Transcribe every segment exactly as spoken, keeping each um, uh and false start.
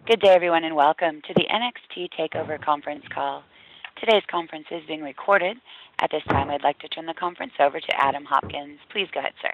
Good day, everyone, and welcome to the N X T TakeOver conference call. Today's conference is being recorded. At this time, I'd like to turn the conference over to Adam Hopkins. Please go ahead, sir.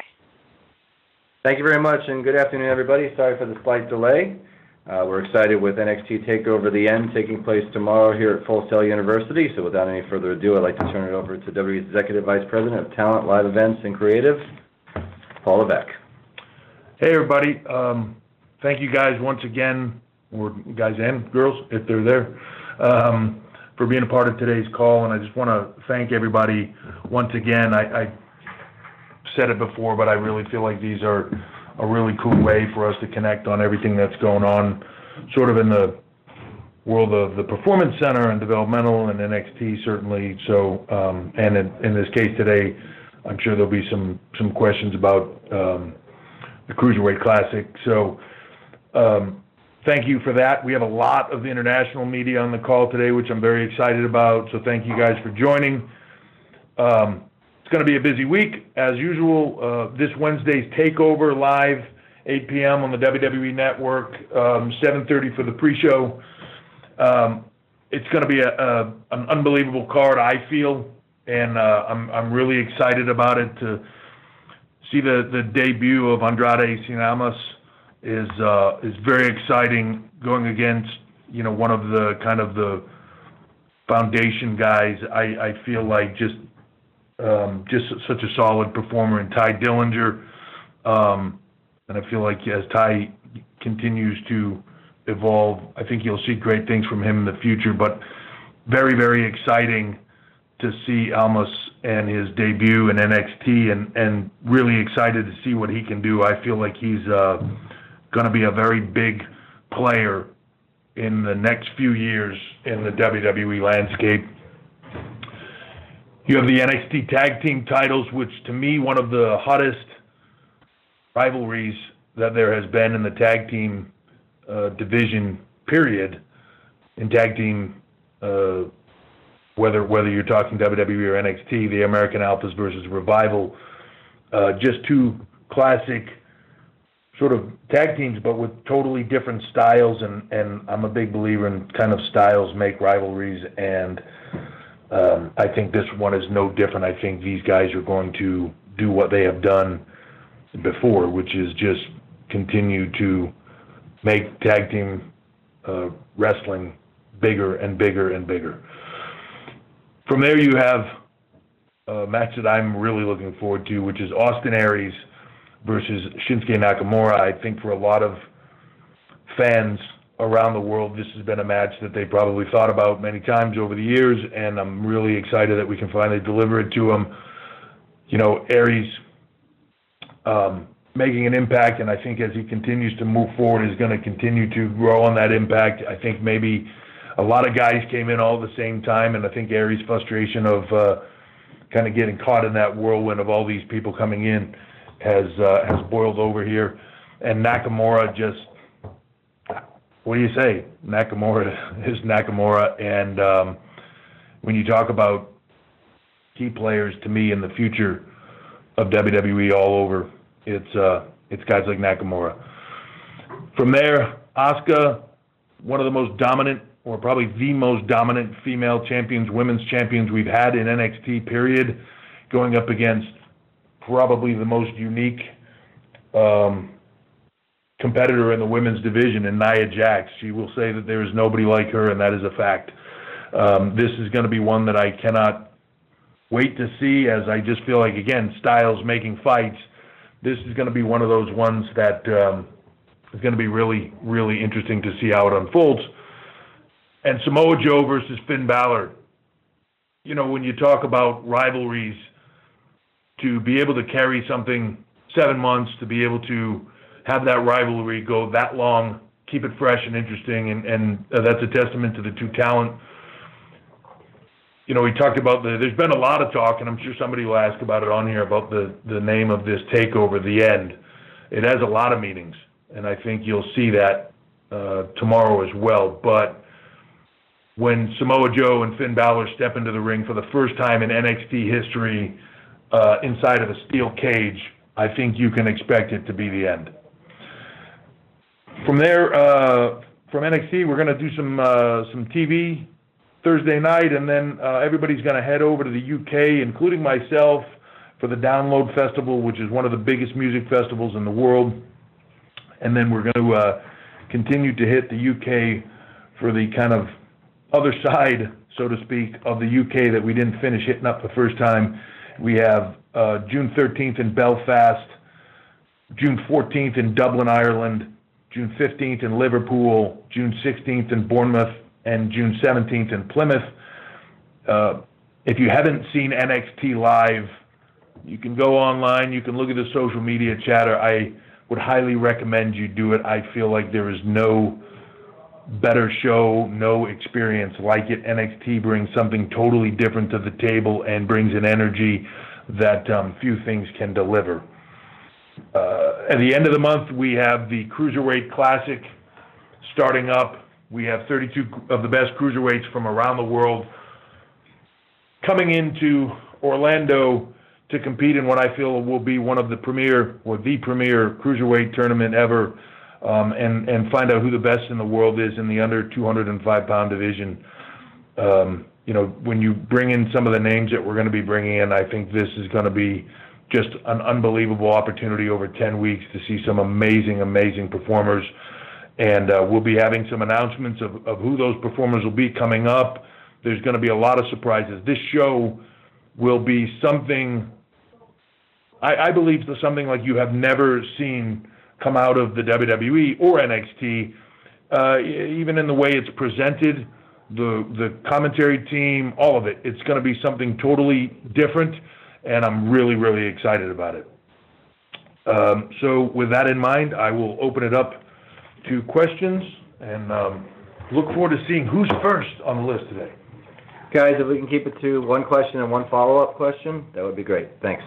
Thank you very much, and good afternoon, everybody. Sorry for the slight delay. Uh, we're excited with N X T TakeOver The End taking place tomorrow here at Full Sail University. So without any further ado, I'd like to turn it over to W W E's Executive Vice President of Talent, Live Events, and Creative, Paul Levesque. Hey, everybody. Um, thank you guys once again, or guys and girls, if they're there, um, for being a part of today's call. And I just want to thank everybody once again. I, I said it before, but I really feel like these are a really cool way for us to connect on everything that's going on sort of in the world of the Performance Center and developmental and N X T, certainly. So, um, and in, in this case today, I'm sure there'll be some, some questions about um, the Cruiserweight Classic. So, um, thank you for that. We have a lot of international media on the call today, which I'm very excited about. So thank you guys for joining. Um, it's going to be a busy week, as usual. Uh, this Wednesday's TakeOver live, eight p m on the W W E Network, um, seven thirty for the pre-show. Um, it's going to be a, a, an unbelievable card, I feel, and uh, I'm, I'm really excited about it. To see the, the debut of Andrade Cien Almas is uh, is very exciting, going against, you know, one of the kind of the foundation guys. I, I feel like just um, just such a solid performer in Ty Dillinger, um, and I feel like as Ty continues to evolve, I think you'll see great things from him in the future. But very, very exciting to see Almas and his debut in N X T, and, and really excited to see what he can do. I feel like he's uh, going to be a very big player in the next few years in the W W E landscape. You have the N X T Tag Team titles, which to me, one of the hottest rivalries that there has been in the tag team uh, division, period, in tag team, uh, whether whether you're talking W W E or N X T, the American Alphas versus Revival, uh, just two classic sort of tag teams, but with totally different styles, and, and I'm a big believer in kind of styles make rivalries, and um, I think this one is no different. I think these guys are going to do what they have done before, which is just continue to make tag team uh, wrestling bigger and bigger and bigger. From there, you have a match that I'm really looking forward to, which is Austin Aries versus Shinsuke Nakamura. I think for a lot of fans around the world, this has been a match that they probably thought about many times over the years, and I'm really excited that we can finally deliver it to them. You know, Aries um, making an impact, and I think as he continues to move forward, is going to continue to grow on that impact. I think maybe a lot of guys came in all at the same time, and I think Aries' frustration of uh, kind of getting caught in that whirlwind of all these people coming in has uh, has boiled over here. And Nakamura just, what do you say? Nakamura is Nakamura. And um, when you talk about key players, to me, in the future of W W E all over, it's uh, it's guys like Nakamura. From there, Asuka, one of the most dominant, or probably the most dominant female champions, women's champions we've had in N X T, period, going up against probably the most unique um, competitor in the women's division in Nia Jax. She will say that there is nobody like her, and that is a fact. Um, this is going to be one that I cannot wait to see, as I just feel like, again, styles making fights. This is going to be one of those ones that um, is going to be really, really interesting to see how it unfolds. And Samoa Joe versus Finn Balor. You know, when you talk about rivalries, to be able to carry something seven months, to be able to have that rivalry go that long, keep it fresh and interesting, and, and uh, that's a testament to the two talent. You know, we talked about the, there's been a lot of talk, and I'm sure somebody will ask about it on here, about the, the name of this takeover, The End. It has a lot of meanings, and I think you'll see that uh, tomorrow as well. But when Samoa Joe and Finn Balor step into the ring for the first time in N X T history, Uh, inside of a steel cage, I think you can expect it to be the end. From there, uh, from N X T, we're going to do some uh, some T V Thursday night, and then uh, everybody's going to head over to the U K, including myself, for the Download Festival, which is one of the biggest music festivals in the world. And then we're going to uh, continue to hit the U K for the kind of other side, so to speak, of the U K that we didn't finish hitting up the first time. We have uh, June thirteenth in Belfast, June fourteenth in Dublin, Ireland, June fifteenth in Liverpool, June sixteenth in Bournemouth, and June seventeenth in Plymouth. Uh, if you haven't seen N X T live, you can go online, you can look at the social media chatter. I would highly recommend you do it. I feel like there is no better show, no experience like it. N X T brings something totally different to the table and brings an energy that um, few things can deliver. Uh, at the end of the month, we have the Cruiserweight Classic starting up. We have thirty-two of the best cruiserweights from around the world coming into Orlando to compete in what I feel will be one of the premier, or the premier cruiserweight tournament ever, um, and, and find out who the best in the world is in the under two hundred five pound division. Um, you know, when you bring in some of the names that we're going to be bringing in, I think this is going to be just an unbelievable opportunity over ten weeks to see some amazing, amazing performers. And uh, we'll be having some announcements of, of who those performers will be coming up. There's going to be a lot of surprises. This show will be something, I, I believe, something like you have never seen come out of the W W E or N X T, uh, even in the way it's presented, the, the commentary team, all of it. It's going to be something totally different, and I'm really, really excited about it. Um, so with that in mind, I will open it up to questions, and um, look forward to seeing who's first on the list today. Guys, if we can keep it to one question and one follow-up question, that would be great. Thanks.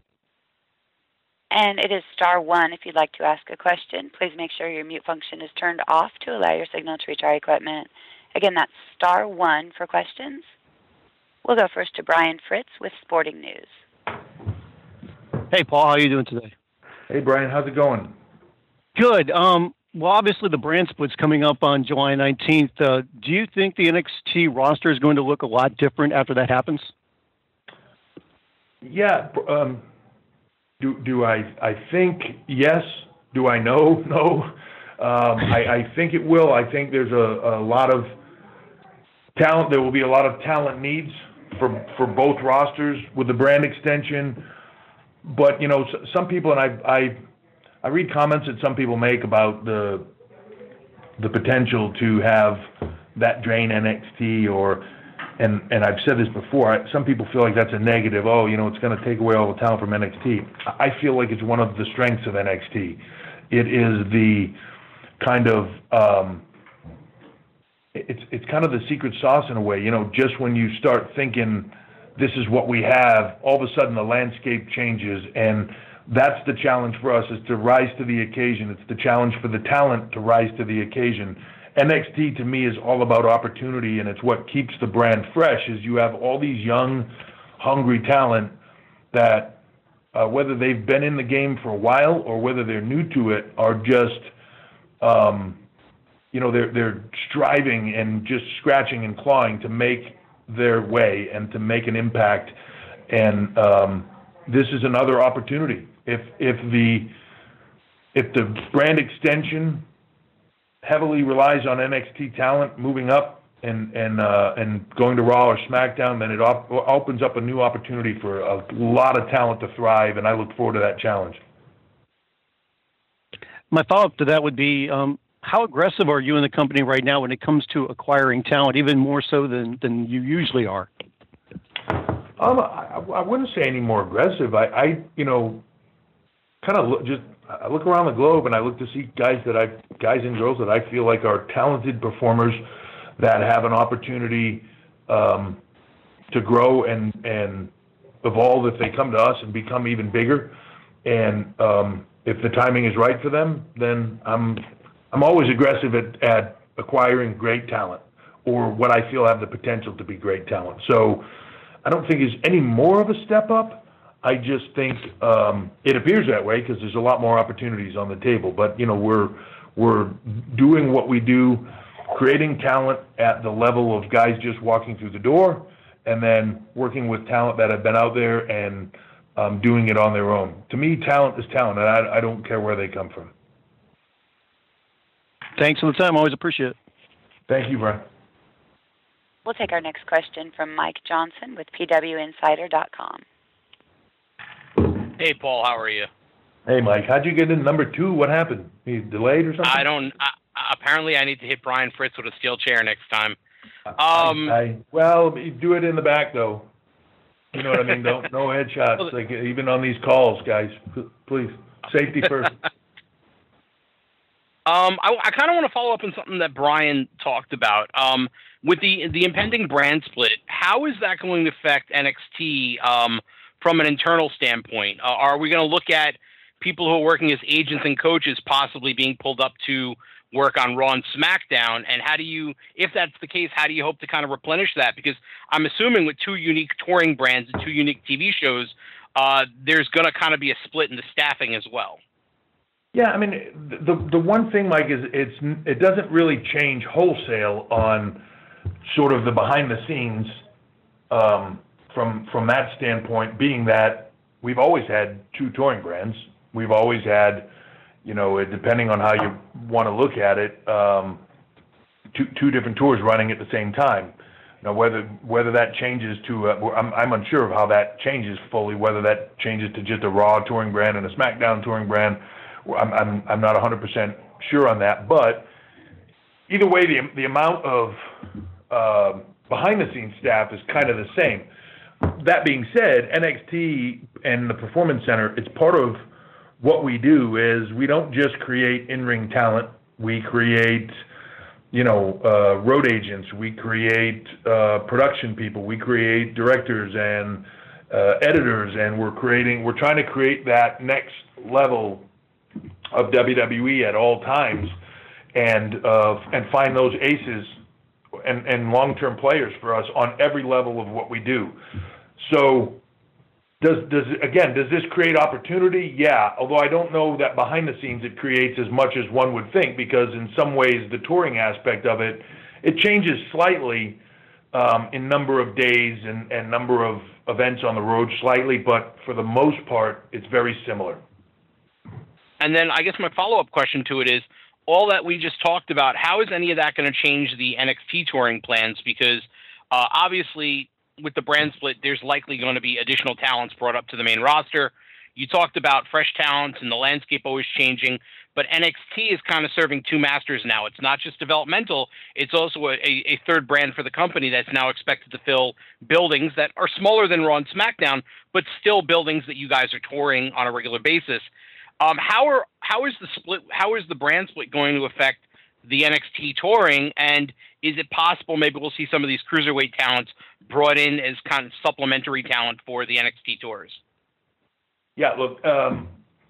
And it is star one if you'd like to ask a question. Please make sure your mute function is turned off to allow your signal to reach our equipment. Again, that's star one for questions. We'll go first to Brian Fritz with Sporting News. Hey, Paul, how are you doing today? Hey, Brian, how's it going? Good. Um, well, obviously the brand split's coming up on July nineteenth. Uh, do you think the N X T roster is going to look a lot different after that happens? Yeah. Um, do do I? I think yes. Do I know? No. Um, I, I think it will. I think there's a, a lot of talent. There will be a lot of talent needs for for both rosters with the brand extension. But you know, some people, and I I. I read comments that some people make about the the potential to have that drain N X T, or and and I've said this before. Some people feel like that's a negative. Oh, you know, it's going to take away all the talent from N X T. I feel like it's one of the strengths of N X T. It is the kind of um, it's it's kind of the secret sauce in a way. You know, just when you start thinking this is what we have, all of a sudden the landscape changes, and that's the challenge for us, is to rise to the occasion. It's the challenge for the talent to rise to the occasion. N X T, to me, is all about opportunity, and it's what keeps the brand fresh, is you have all these young, hungry talent that, uh, whether they've been in the game for a while or whether they're new to it, are just, um, you know, they're, they're striving and just scratching and clawing to make their way and to make an impact. And um, this is another opportunity. If if the if the brand extension heavily relies on N X T talent moving up and and uh, and going to Raw or SmackDown, then it op- opens up a new opportunity for a lot of talent to thrive, and I look forward to that challenge. My follow-up to that would be, um, how aggressive are you in the company right now when it comes to acquiring talent, even more so than, than you usually are? Um, I, I wouldn't say any more aggressive. I, I you know, kind of look, just I look around the globe and I look to see guys that I, guys and girls that I feel like are talented performers that have an opportunity um, to grow and and evolve if they come to us and become even bigger. And um, if the timing is right for them, then I'm I'm always aggressive at, at acquiring great talent, or what I feel have the potential to be great talent. So I don't think it's any more of a step up. I just think um, it appears that way because there's a lot more opportunities on the table. But you know, we're we're doing what we do, creating talent at the level of guys just walking through the door, and then working with talent that have been out there and um, doing it on their own. To me, talent is talent, and I, I don't care where they come from. Thanks for the time. Always appreciate it. Thank you, Brian. We'll take our next question from Mike Johnson with P W Insider dot com. Hey, Paul, how are you? Hey, Mike, how'd you get in number two? What happened? You delayed or something? I don't. I, apparently, I need to hit Brian Fritz with a steel chair next time. Um, I, I, well, do it in the back, though. You know what I mean? Don't no headshots. Like even on these calls, guys. Please, safety first. Um, I, I kind of want to follow up on something that Brian talked about. Um, with the the impending brand split, how is that going to affect N X T um, from an internal standpoint? Uh, are we going to look at people who are working as agents and coaches possibly being pulled up to work on Raw and SmackDown? And how do you, if that's the case, how do you hope to kind of replenish that? Because I'm assuming with two unique touring brands and two unique T V shows, uh, there's going to kind of be a split in the staffing as well. Yeah, I mean, the the one thing, Mike, is it's it doesn't really change wholesale on sort of the behind the scenes um, from from that standpoint, being that we've always had two touring brands. We've always had, you know, depending on how you want to look at it, um, two two different tours running at the same time. Now, whether whether that changes to, uh, I'm I'm unsure of how that changes fully. Whether that changes to just a Raw touring brand and a SmackDown touring brand. I'm, I'm, I'm not one hundred percent sure on that, but either way, the, the amount of uh, behind-the-scenes staff is kind of the same. That being said, N X T and the Performance Center, it's part of what we do is we don't just create in-ring talent. We create, you know, uh, road agents. We create uh, production people. We create directors and uh, editors, and we're creating, we're trying to create that next level of W W E at all times, and uh, and find those aces and, and long-term players for us on every level of what we do. So, does does again does this create opportunity? Yeah. Although I don't know that behind the scenes it creates as much as one would think, because in some ways the touring aspect of it it changes slightly um, in number of days and, and number of events on the road slightly, but for the most part it's very similar. And then I guess my follow-up question to it is, all that we just talked about, how is any of that going to change the N X T touring plans? Because uh, obviously with the brand split, there's likely going to be additional talents brought up to the main roster. You talked about fresh talents and the landscape always changing, but N X T is kind of serving two masters now. It's not just developmental, it's also a, a third brand for the company that's now expected to fill buildings that are smaller than Raw and SmackDown, but still buildings that you guys are touring on a regular basis. Um, how are how is the split? How is the brand split going to affect the N X T touring? And is it possible maybe we'll see some of these cruiserweight talents brought in as kind of supplementary talent for the N X T tours? Yeah, look, um,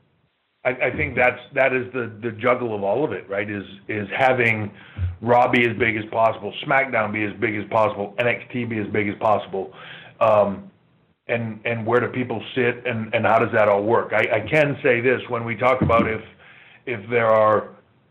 I, I think that's that is the, the juggle of all of it, right? Is is having Raw be as big as possible, SmackDown be as big as possible, N X T be as big as possible. Um, And, and where do people sit, and, and how does that all work? I, I can say this, when we talk about if if there are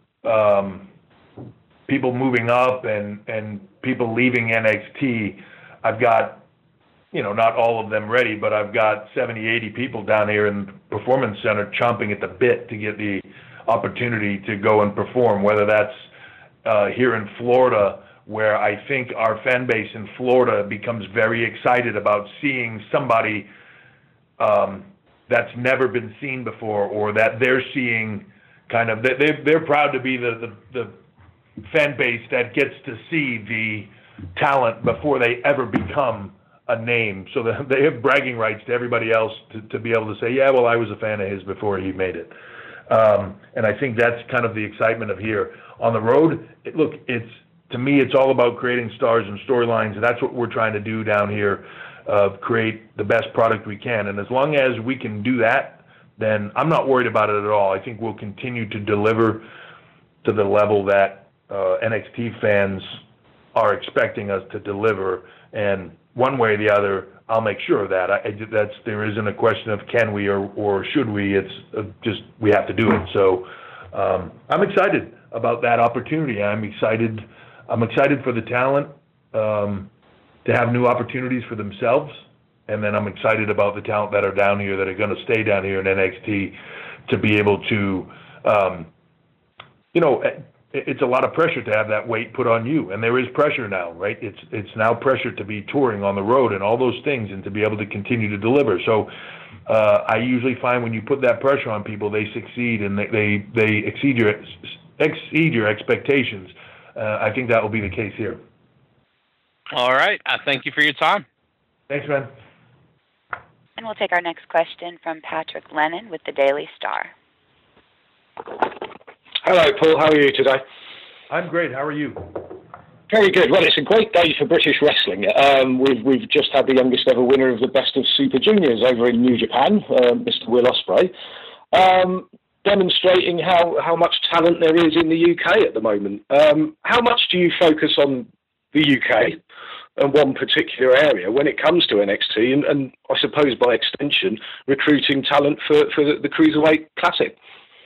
um, people moving up and, and people leaving N X T, I've got, you know, not all of them ready, but I've got seventy, eighty people down here in the Performance Center chomping at the bit to get the opportunity to go and perform, whether that's uh, here in Florida, where I think our fan base in Florida becomes very excited about seeing somebody um, that's never been seen before, or that they're seeing kind of, they're, they're proud to be the, the, the fan base that gets to see the talent before they ever become a name. So that they have bragging rights to everybody else to, to be able to say, yeah, well, I was a fan of his before he made it. Um, and I think that's kind of the excitement of here. On the road, it, look, it's, to me, it's all about creating stars and storylines, and that's what we're trying to do down here, uh, create the best product we can. And as long as we can do that, then I'm not worried about it at all. I think we'll continue to deliver to the level that uh, N X T fans are expecting us to deliver. And one way or the other, I'll make sure of that. I, that's there isn't a question of can we or, or should we. It's uh, just we have to do it. So um, I'm excited. about that opportunity. I'm excited. I'm excited for the talent um, to have new opportunities for themselves, and then I'm excited about the talent that are down here that are going to stay down here in N X T to be able to, um, you know, it's a lot of pressure to have that weight put on you, and there is pressure now, right? It's it's now pressure to be touring on the road and all those things, and to be able to continue to deliver. So. Uh, I usually find when you put that pressure on people, they succeed and they they, they exceed your exceed your expectations. Uh, I think that will be the case here. All right. I thank you for your time. Thanks, man. And we'll take our next question from Patrick Lennon with the Daily Star. Hello, Paul. How are you today? I'm great. How are you? Very good. Well, it's a great day for British wrestling. Um, we've we've just had the youngest ever winner of the Best of Super Juniors over in New Japan, uh, Mister Will Ospreay, um, demonstrating how, how much talent there is in the U K at the moment. Um, how much do you focus on the U K and one particular area when it comes to N X T and, and I suppose by extension recruiting talent for, for the, the Cruiserweight Classic?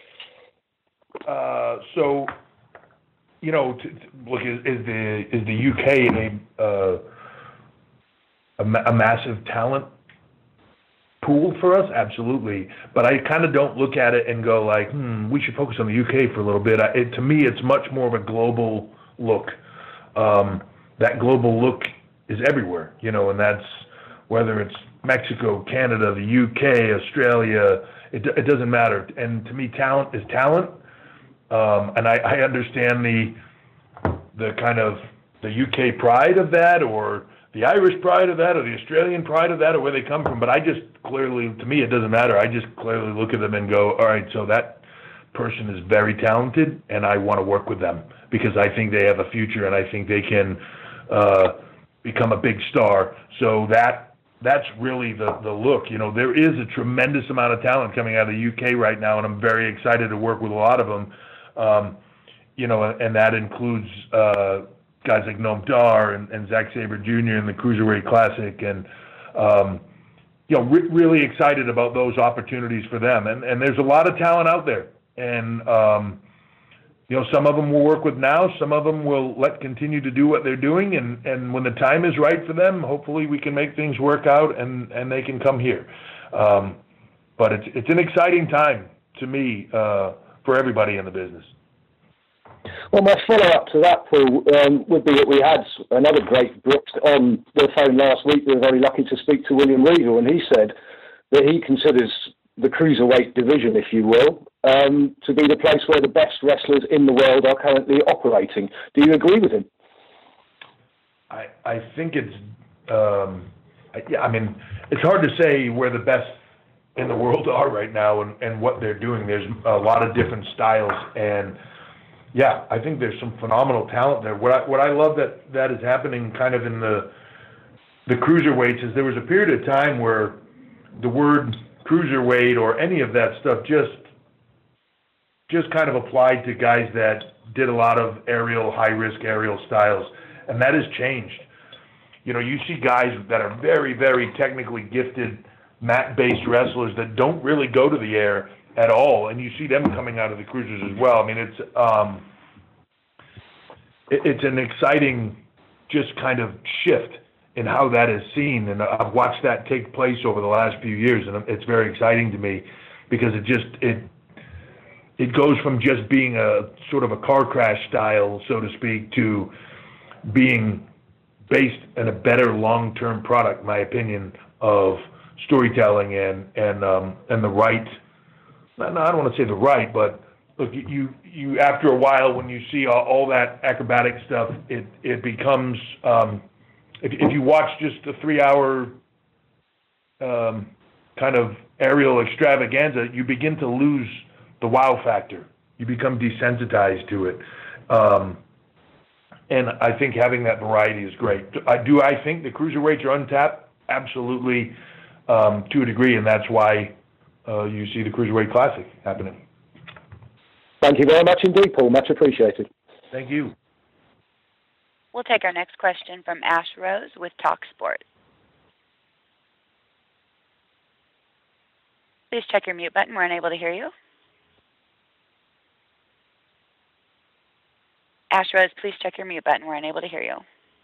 Uh, so. You know, to, to, look, is, is the is the U K a uh, a, ma- a massive talent pool for us? Absolutely, but I kind of don't look at it and go like, hmm, we should focus on the U K for a little bit. I, it, to me, it's much more of a global look. Um, that global look is everywhere, you know, and that's whether it's Mexico, Canada, the U K, Australia. It it doesn't matter. And to me, talent is talent. Um, and I, I understand the the kind of the U K pride of that, or the Irish pride of that, or the Australian pride of that, or where they come from. But I just clearly, to me, it doesn't matter. I just clearly look at them and go, all right, so that person is very talented, and I want to work with them because I think they have a future, and I think they can uh, become a big star. So that that's really the, the look. You know, there is a tremendous amount of talent coming out of the U K right now, and I'm very excited to work with a lot of them. Um, you know, and that includes uh, guys like Noam Dar and, and Zack Sabre Junior in the Cruiserweight Classic, and um, you know, re- really excited about those opportunities for them. And and there's a lot of talent out there, and um, you know, some of them we'll work with now, some of them will let continue to do what they're doing, and, and when the time is right for them, hopefully we can make things work out, and, and they can come here. Um, but it's it's an exciting time to me. Uh, for everybody in the business. Well, my follow-up to that, Paul, um, would be that we had another great Brit on the phone last week. We were very lucky to speak to William Regal, and he said that he considers the cruiserweight division, if you will, um, to be the place where the best wrestlers in the world are currently operating. Do you agree with him? I, I think it's, um, I, yeah, I mean, it's hard to say where the best in the world are right now and, and what they're doing. There's a lot of different styles, and yeah, I think there's some phenomenal talent there. What I what I love that that is happening kind of in the the cruiserweights is there was a period of time where the word cruiserweight or any of that stuff just just kind of applied to guys that did a lot of aerial, high risk aerial styles, and that has changed. You know, you see guys that are very, very technically gifted mat-based wrestlers that don't really go to the air at all, and you see them coming out of the cruisers as well. I mean, it's um, it, it's an exciting just kind of shift in how that is seen, and I've watched that take place over the last few years, and it's very exciting to me because it just it it goes from just being a sort of a car crash style, so to speak, to being based in a better long-term product, in my opinion, of storytelling and and um, and the right. No, I don't want to say the right, but look, you you after a while when you see all, all that acrobatic stuff, it it becomes. Um, if if you watch just a three-hour um, kind of aerial extravaganza, you begin to lose the wow factor. You become desensitized to it, um, and I think having that variety is great. I do. I think the cruiserweights are untapped, absolutely. Um, to a degree, and that's why uh, you see the Cruiserweight Classic happening. Thank you very much indeed, Paul. Much appreciated. Thank you. We'll take our next question from Ash Rose with TalkSport. Please check your mute button. We're unable to hear you. Ash Rose, please check your mute button. We're unable to hear you.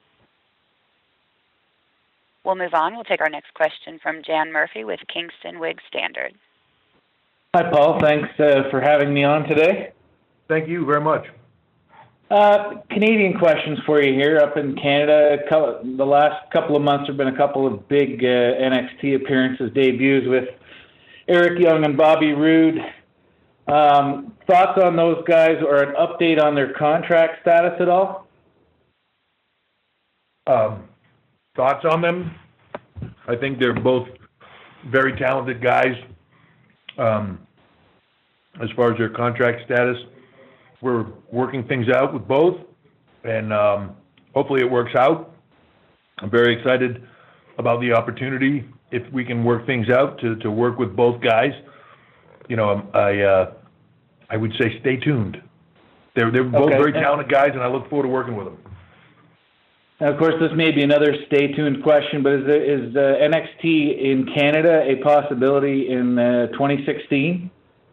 We'll move on. We'll take our next question from Jan Murphy with Kingston Whig Standard. Hi, Paul. Thanks uh, for having me on today. Thank you very much. Uh, Canadian questions for you here. Up in Canada, the last couple of months there have been a couple of big uh, N X T appearances, debuts with Eric Young and Bobby Roode. Um, thoughts on those guys or an update on their contract status at all? Um, thoughts on them? I think they're both very talented guys. Um, as far as their contract status, we're working things out with both, and um, hopefully it works out. I'm very excited about the opportunity, if we can work things out, to, to work with both guys. You know, I uh, I would say stay tuned. They're they're both Okay. very talented guys, and I look forward to working with them. Now, of course, this may be another stay tuned question, but is, there, is uh, N X T in Canada a possibility in uh, twenty sixteen?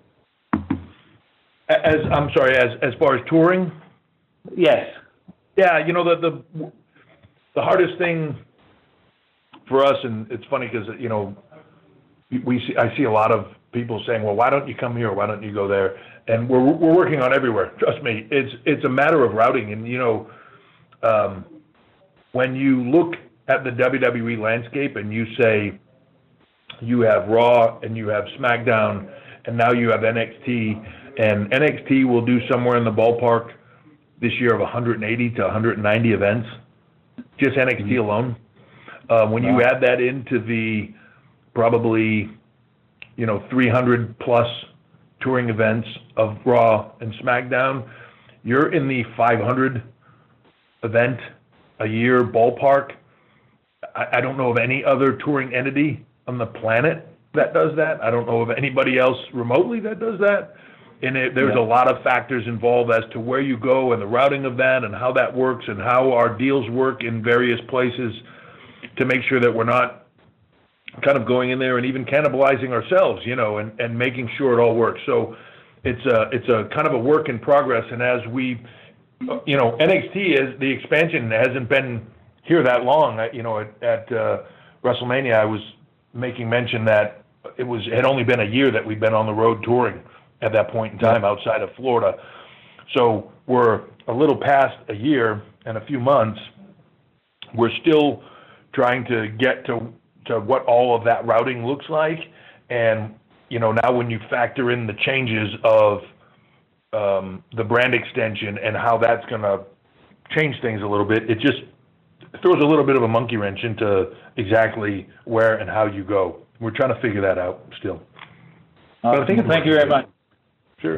As I'm sorry, as as far as touring, Yes. yeah, you know the the the hardest thing for us, and it's funny because you know we see I see a lot of people saying, well, why don't you come here? Why don't you go there? And we're we're working on everywhere. Trust me, it's it's a matter of routing, and you know. Um, When you look at the W W E landscape and you say you have Raw and you have SmackDown and now you have N X T, and N X T will do somewhere in the ballpark this year of one hundred eighty to one hundred ninety events, just N X T alone. Uh, when you add that into the probably, you know, three hundred plus touring events of Raw and SmackDown, you're in the five hundred event a year ballpark. I, I don't know of any other touring entity on the planet that does that. I don't know of anybody else remotely that does that. And it, there's Yeah. a lot of factors involved as to where you go and the routing of that and how that works and how our deals work in various places to make sure that we're not kind of going in there and even cannibalizing ourselves, you know, and, and making sure it all works. So it's a, it's a kind of a work in progress. And as we, you know, N X T is the expansion hasn't been here that long. You know, at, at uh, WrestleMania, I was making mention that it was had only been a year that we'd been on the road touring at that point in time outside of Florida. So we're a little past a year and a few months. We're still trying to get to to what all of that routing looks like, and you know, now when you factor in the changes of Um, the brand extension and how that's going to change things a little bit, it just throws a little bit of a monkey wrench into exactly where and how you go. We're trying to figure that out still. Uh, thank, thank you very much. Sure.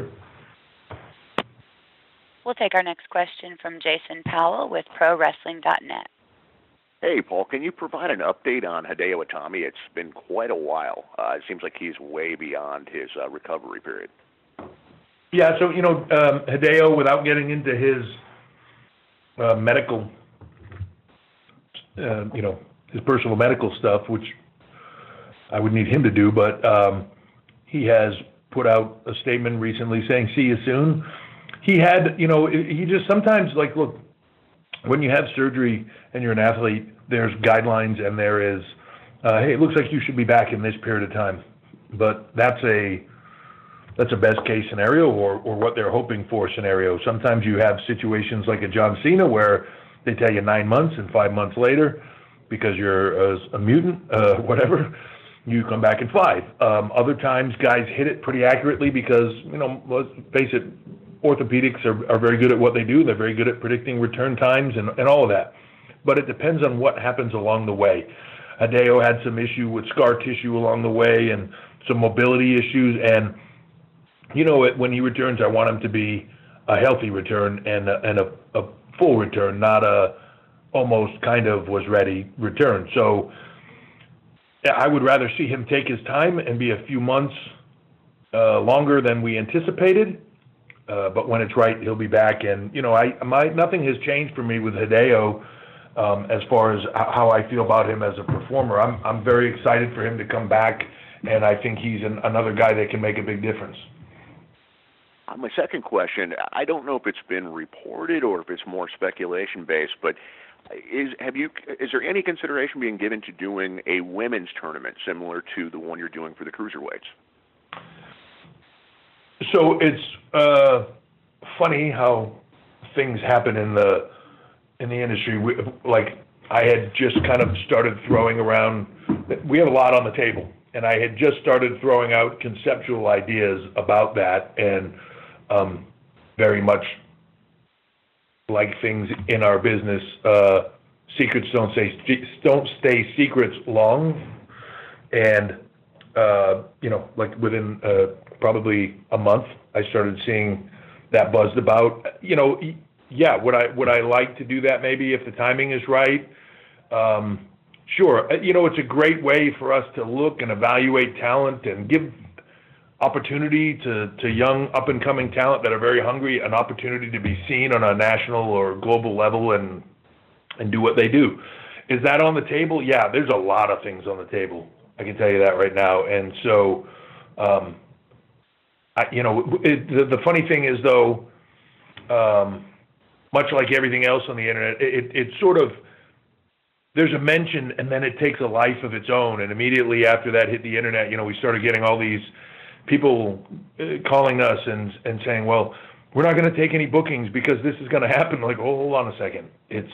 We'll take our next question from Jason Powell with Pro Wrestling dot net. Hey, Paul, can you provide an update on Hideo Itami? It's been quite a while. Uh, it seems like he's way beyond his uh, recovery period. Yeah, so, you know, um, Hideo, without getting into his uh, medical, uh, you know, his personal medical stuff, which I would need him to do, but um, he has put out a statement recently saying, see you soon. He had, you know, he just sometimes, like, look, when you have surgery and you're an athlete, there's guidelines and there is, uh, hey, it looks like you should be back in this period of time. But that's a... That's a best case scenario, or, or what they're hoping for scenario. Sometimes you have situations like a John Cena where they tell you nine months and five months later, because you're a, a mutant, uh, whatever, you come back in five. Um, other times guys hit it pretty accurately because, you know, let's face it, orthopedics are, are very good at what they do. They're very good at predicting return times and, and all of that. But it depends on what happens along the way. Hideo had some issue with scar tissue along the way and some mobility issues, and you know, when he returns, I want him to be a healthy return and a, and a, a full return, not a almost kind of was ready return. So I would rather see him take his time and be a few months uh, longer than we anticipated. Uh, but when it's right, he'll be back. And you know, I my nothing has changed for me with Hideo um, as far as how I feel about him as a performer. I'm I'm very excited for him to come back, and I think he's an, another guy that can make a big difference. On my second question, I don't know if it's been reported or if it's more speculation based, but is have you is there any consideration being given to doing a women's tournament similar to the one you're doing for the cruiserweights? So it's uh, funny how things happen in the in the industry. We, like I had just kind of started throwing around. We have a lot on the table, and I had just started throwing out conceptual ideas about that, and um, very much like things in our business, uh, secrets don't stay don't stay secrets long, and uh, you know, like within uh, probably a month, I started seeing that buzzed about. You know, yeah, would I would I like to do that maybe if the timing is right? Um, sure. You know, it's a great way for us to look and evaluate talent and give opportunity to, to young up-and-coming talent that are very hungry, an opportunity to be seen on a national or global level and and do what they do. Is that on the table? Yeah, there's a lot of things on the table. I can tell you that right now. And so, um, I, you know, it, the, the funny thing is, though, um, much like everything else on the internet, it, it sort of, there's a mention and then it takes a life of its own. And immediately after that hit the internet, you know, we started getting all these people calling us and and saying, well, we're not going to take any bookings because this is going to happen. Like, oh, hold on a second. It's,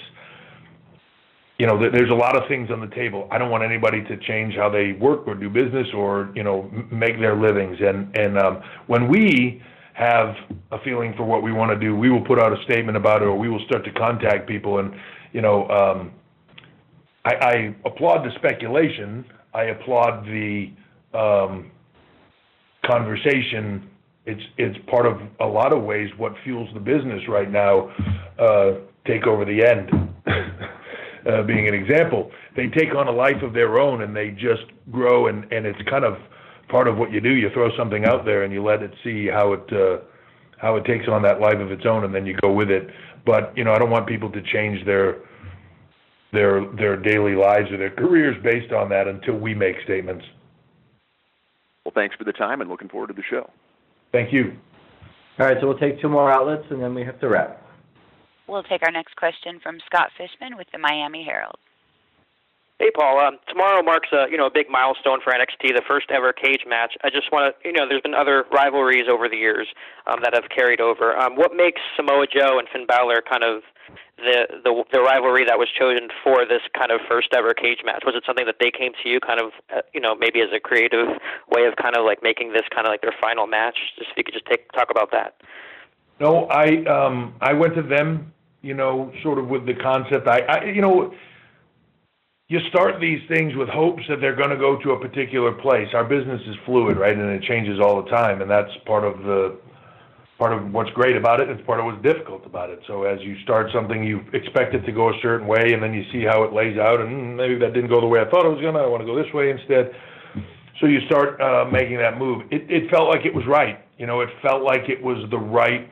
you know, there's a lot of things on the table. I don't want anybody to change how they work or do business or, you know, make their livings. And, and um, when we have a feeling for what we want to do, we will put out a statement about it, or we will start to contact people. And, you know, um, I, I applaud the speculation. I applaud the um, conversation. It's it's part of a lot of ways what fuels the business right now. Uh, take over the end, uh, being an example. They take on a life of their own and they just grow, and, and it's kind of part of what you do. You throw something out there and you let it see how it uh, how it takes on that life of its own, and then you go with it. But you know, I don't want people to change their their their daily lives or their careers based on that until we make statements. Well, thanks for the time and looking forward to the show. Thank you. All right, so we'll take two more outlets and then we have to wrap. We'll take our next question from Scott Fishman with the Miami Herald. Hey, Paul. Um, tomorrow marks a you know a big milestone for N X T, the first ever cage match. I just want to you know there's been other rivalries over the years um, that have carried over. Um, what makes Samoa Joe and Finn Balor kind of the, the the rivalry that was chosen for this kind of first ever cage match? Was it something that they came to you kind of uh, you know maybe as a creative way of kind of like making this kind of like their final match? Just if you could just take talk about that. No, I um, I went to them, you know, sort of with the concept. I, I you know. You start these things with hopes that they're going to go to a particular place. Our business is fluid, right, and it changes all the time, and that's part of the part of what's great about it. It's part of what's difficult about it. So as you start something, you expect it to go a certain way, and then you see how it lays out, and maybe that didn't go the way I thought it was going to. I want to go this way instead. So you start uh, making that move. It, it felt like it was right. You know, it felt like it was the right.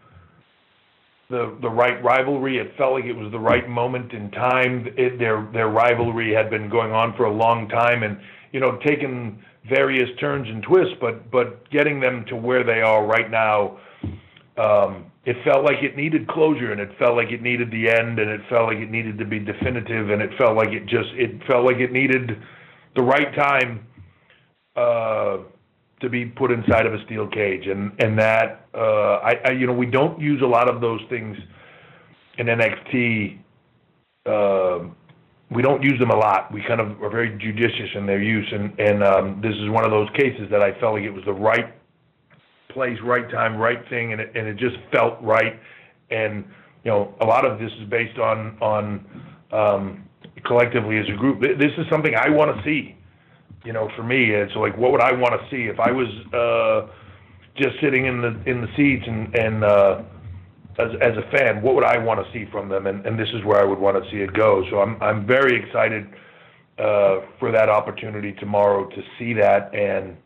The, the right rivalry. It felt like it was the right moment in time. It, their their rivalry had been going on for a long time, and you know, taken various turns and twists, but but getting them to where they are right now, um, it felt like it needed closure, and it felt like it needed the end, and it felt like it needed to be definitive, and it felt like it just it felt like it needed the right time uh, to be put inside of a steel cage, and and that. Uh, I, I, you know, we don't use a lot of those things in N X T. Uh, we don't use them a lot. We kind of are very judicious in their use, and, and um, this is one of those cases that I felt like it was the right place, right time, right thing, and it, and it just felt right. And you know, a lot of this is based on on um, collectively as a group. This is something I want to see. You know, for me, it's like, what would I want to see if I was uh, just sitting in the in the seats and and uh, as as a fan, what would I want to see from them? And, and this is where I would want to see it go. So I'm I'm very excited uh, for that opportunity tomorrow to see that, and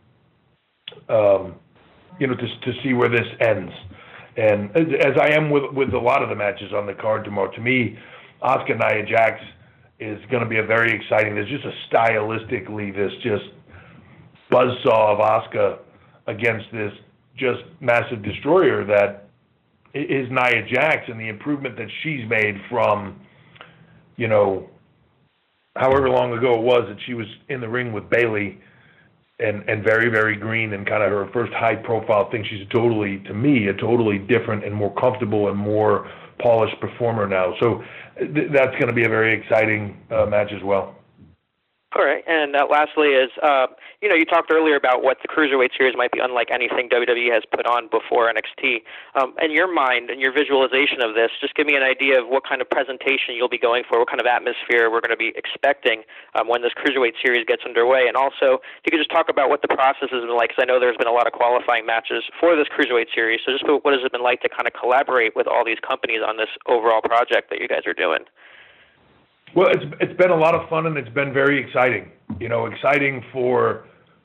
um, you know, to to see where this ends. And as I am with with a lot of the matches on the card tomorrow, to me, Asuka Nia Jax is going to be a very exciting. There's just a stylistically this just buzzsaw of Asuka against this just massive destroyer that is Nia Jax, and the improvement that she's made from, you know, however long ago it was that she was in the ring with Bayley and, and very, very green and kind of her first high-profile thing. She's totally, to me, a totally different and more comfortable and more polished performer now. So th- that's going to be a very exciting uh, match as well. All right, and uh, lastly is, uh, you know, you talked earlier about what the Cruiserweight Series might be unlike anything W W E has put on before N X T. Um, in your mind and your visualization of this, just give me an idea of what kind of presentation you'll be going for, what kind of atmosphere we're going to be expecting um, when this Cruiserweight Series gets underway. And also, if you could just talk about what the process has been like, because I know there's been a lot of qualifying matches for this Cruiserweight Series. So just what has it been like to kind of collaborate with all these companies on this overall project that you guys are doing? Well, it's it's been a lot of fun, and it's been very exciting. You know, exciting for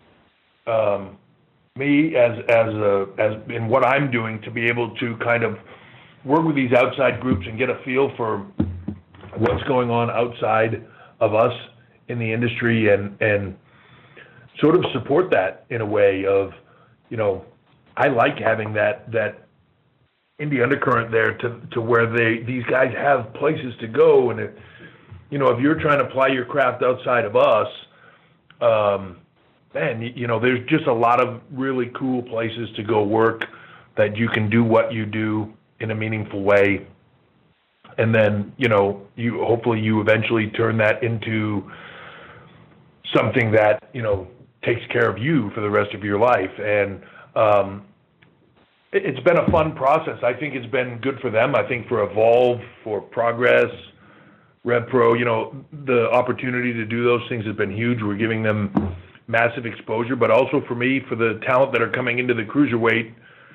um, me as as a, as in what I'm doing to be able to kind of work with these outside groups and get a feel for what's going on outside of us in the industry, and and sort of support that in a way of, you know, I like having that that indie undercurrent there to to where they these guys have places to go, and it, you know, if you're trying to apply your craft outside of us, um, man, you, you know, there's just a lot of really cool places to go work that you can do what you do in a meaningful way. And then, you know, you hopefully you eventually turn that into something that, you know, takes care of you for the rest of your life. And um, it, it's been a fun process. I think it's been good for them. I think for Evolve, for Progress, RevPro, you know, the opportunity to do those things has been huge. We're giving them massive exposure, but also for me, for the talent that are coming into the Cruiserweight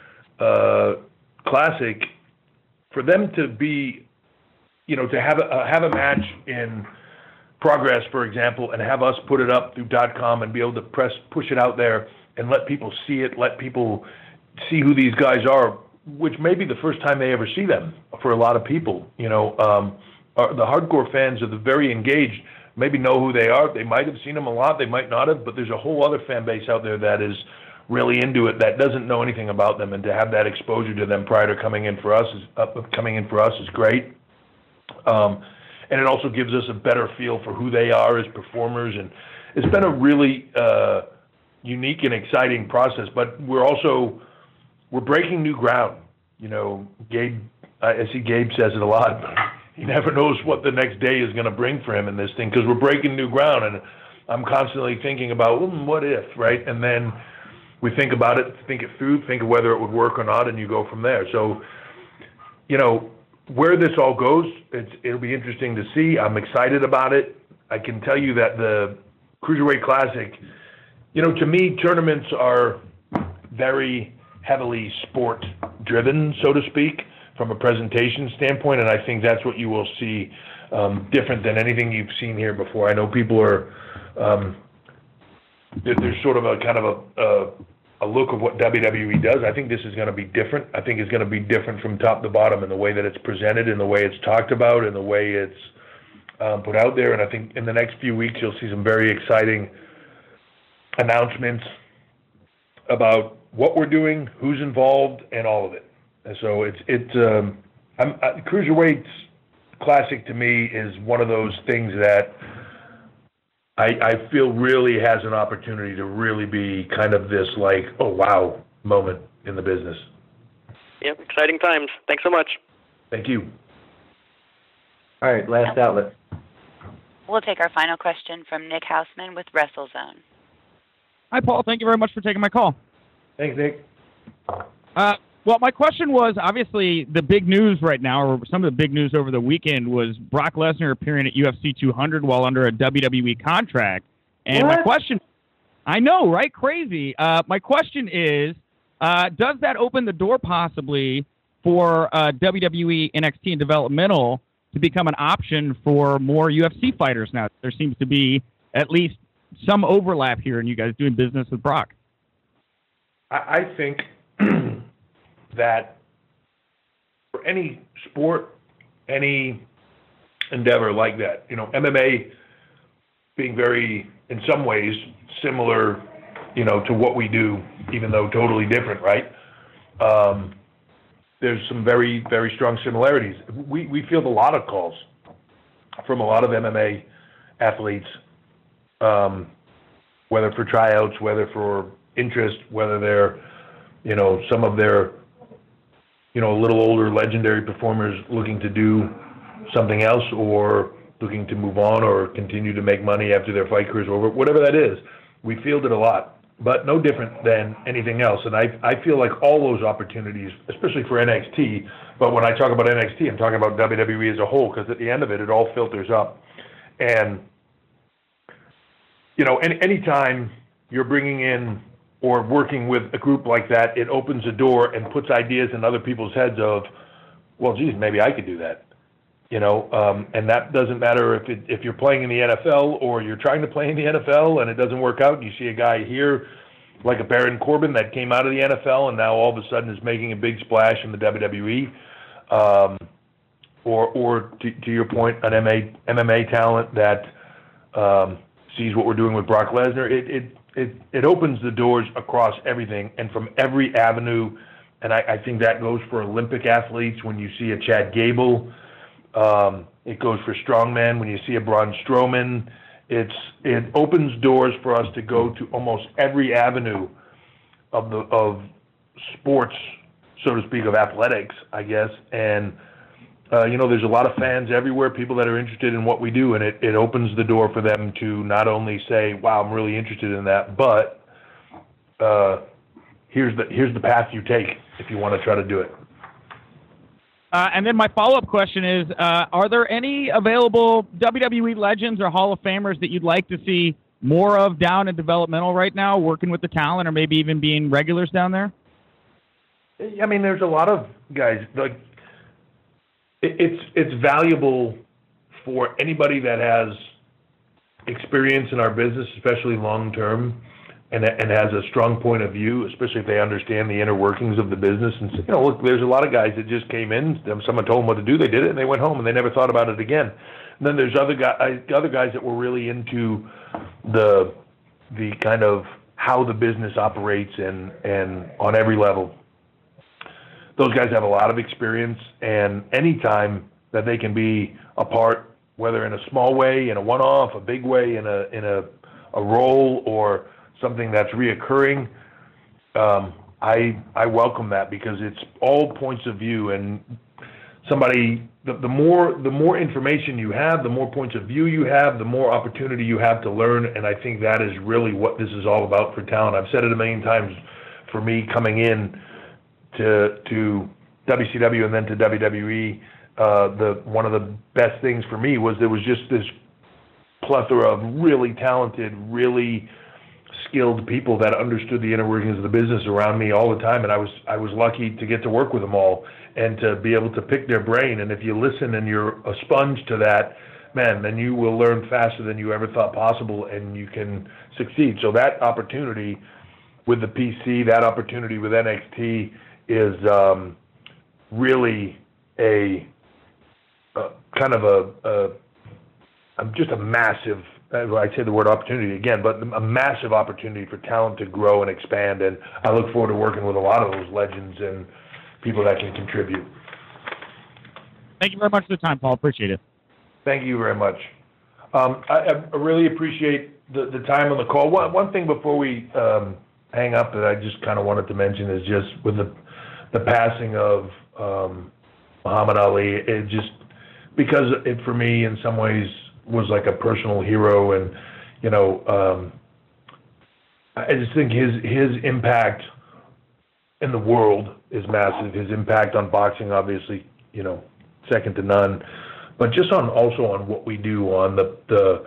uh, Classic, for them to be, you know, to have a, have a match in Progress, for example, and have us put it up through .com and be able to press, push it out there and let people see it, let people see who these guys are, which may be the first time they ever see them for a lot of people, you know. Um, the hardcore fans are the very engaged, maybe know who they are. They might have seen them a lot, they might not have, but there's a whole other fan base out there that is really into it, that doesn't know anything about them, and to have that exposure to them prior to coming in for us is uh, coming in for us is great. Um, and it also gives us a better feel for who they are as performers, and it's been a really uh, unique and exciting process. But we're also we're breaking new ground. You know, Gabe, I see Gabe says it a lot. But he never knows what the next day is going to bring for him in this thing, because we're breaking new ground, and I'm constantly thinking about, well, what if, right? And then we think about it, think it through, think of whether it would work or not, and you go from there. So, you know, where this all goes, it's, it'll be interesting to see. I'm excited about it. I can tell you that the Cruiserweight Classic, you know, to me, tournaments are very heavily sport-driven, so to speak, from a presentation standpoint, and I think that's what you will see um, different than anything you've seen here before. I know people are, um, there, there's sort of a kind of a, a, a look of what W W E does. I think this is going to be different. I think it's going to be different from top to bottom in the way that it's presented, in the way it's talked about, in the way it's um, put out there, and I think in the next few weeks you'll see some very exciting announcements about what we're doing, who's involved, and all of it. And so it's it's um, I'm, uh, Cruiserweight Classic to me is one of those things that I, I feel really has an opportunity to really be kind of this like, oh wow moment in the business. Yep, exciting times. Thanks so much. Thank you. All right, last outlet. We'll take our final question from Nick Hausman with WrestleZone. Hi, Paul. Thank you very much for taking my call. Thanks, Nick. Uh, well, my question was, obviously, the big news right now, or some of the big news over the weekend, was Brock Lesnar appearing at U F C two hundred while under a W W E contract. And what? my question, I know, right? Crazy. Uh, my question is, uh, does that open the door possibly for uh, W W E N X T and developmental to become an option for more U F C fighters now? There seems to be at least some overlap here in you guys doing business with Brock. I, I think that for any sport, any endeavor like that, you know, M M A being very, in some ways, similar, you know, to what we do, even though totally different, right? um, there's some very, very strong similarities. We, we field a lot of calls from a lot of M M A athletes, um, whether for tryouts, whether for interest, whether they're, you know, some of their, you know, a little older legendary performers looking to do something else or looking to move on or continue to make money after their fight careers over, whatever that is. We fielded a lot, but no different than anything else. And I, I feel like all those opportunities, especially for N X T, but when I talk about N X T, I'm talking about W W E as a whole, because at the end of it, it all filters up. And, you know, any anytime you're bringing in or working with a group like that, it opens a door and puts ideas in other people's heads of, well, geez, maybe I could do that. You know, um, and that doesn't matter if it, if you're playing in the N F L or you're trying to play in the N F L and it doesn't work out. You see a guy here like a Baron Corbin that came out of the N F L and now all of a sudden is making a big splash in the W W E. Um, or, or to, to your point, an M M A talent that um, sees what we're doing with Brock Lesnar. It, it it it opens the doors across everything and from every avenue. And I, I think that goes for Olympic athletes when you see a Chad Gable. Um, it goes for strongmen when you see a Braun Strowman. It's it opens doors for us to go to almost every avenue of the of sports, so to speak, of athletics, I guess. And uh, you know, there's a lot of fans everywhere, people that are interested in what we do, and it, it opens the door for them to not only say, "Wow, I'm really interested in that," but uh, here's the here's the path you take if you want to try to do it. Uh, and then my follow-up question is, uh, are there any available W W E legends or Hall of Famers that you'd like to see more of down in developmental right now, working with the talent or maybe even being regulars down there? I mean, there's a lot of guys. Like, it, it's it's valuable for anybody that has experience in our business, especially long-term, and and has a strong point of view, especially if they understand the inner workings of the business. And you know, look, there's a lot of guys that just came in. Someone told them what to do, they did it, and they went home, and they never thought about it again. And then there's other guys, other guys that were really into the the kind of how the business operates and and on every level. Those guys have a lot of experience, and any time that they can be a part, whether in a small way, in a one-off, a big way, in a in a a role, or something that's reoccurring, um, I I welcome that, because it's all points of view, and somebody the, the more the more information you have, the more points of view you have, the more opportunity you have to learn, and I think that is really what this is all about for talent. I've said it a million times. For me, coming in to to W C W and then to W W E, uh, the one of the best things for me was there was just this plethora of really talented, really skilled people that understood the inner workings of the business around me all the time, and I was I was lucky to get to work with them all and to be able to pick their brain. And if you listen and you're a sponge to that, man, then you will learn faster than you ever thought possible, and you can succeed. So that opportunity with the P C, that opportunity with N X T is um, really a, a kind of a, a just a massive. I say the word opportunity again, but a massive opportunity for talent to grow and expand, and I look forward to working with a lot of those legends and people that can contribute. Thank you very much for the time, Paul. Appreciate it. Thank you very much. Um, I, I really appreciate the, the time on the call. One, one thing before we um, hang up that I just kind of wanted to mention is just with the the passing of um, Muhammad Ali, it just, because it for me in some ways was like a personal hero, and you know, um, I just think his his impact in the world is massive. His impact on boxing, obviously, you know, second to none. But just on also on what we do, on the the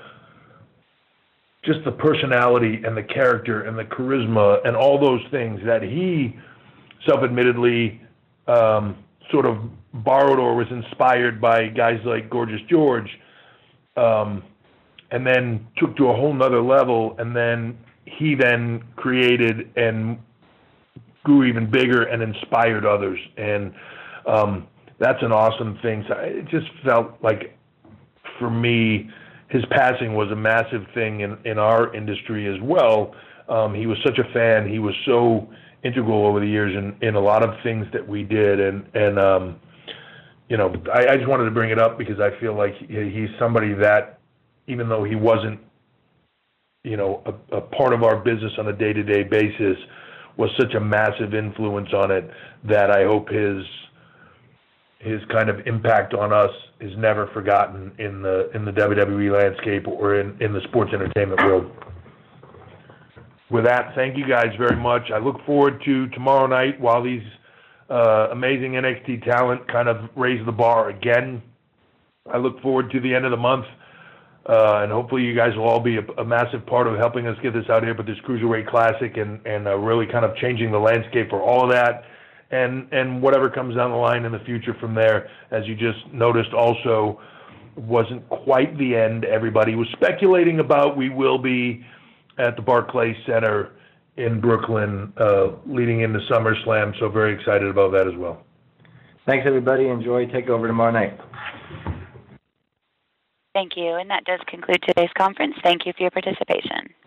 just the personality and the character and the charisma and all those things that he self-admittedly um, sort of borrowed or was inspired by guys like Gorgeous George. Um, and then took to a whole nother level, and then he then created and grew even bigger and inspired others. And um, that's an awesome thing. So it just felt like, for me, his passing was a massive thing in, in our industry as well. Um, he was such a fan. He was so integral over the years in, in a lot of things that we did. And, and um, you know, I, I just wanted to bring it up because I feel like he, he's somebody that, even though he wasn't, you know, a, a part of our business on a day-to-day basis, was such a massive influence on it that I hope his his kind of impact on us is never forgotten in the in the W W E landscape or in, in the sports entertainment world. With that, thank you guys very much. I look forward to tomorrow night while these uh, amazing N X T talent kind of raise the bar again. I look forward to the end of the month, uh, and hopefully you guys will all be a, a massive part of helping us get this out here, but this Cruiserweight Classic and, and uh, really kind of changing the landscape for all of that. And, and whatever comes down the line in the future from there, as you just noticed also, wasn't quite the end everybody was speculating about. We will be at the Barclays Center in Brooklyn uh, leading into SummerSlam, so very excited about that as well. Thanks, everybody. Enjoy TakeOver tomorrow night. Thank you, and that does conclude today's conference. Thank you for your participation.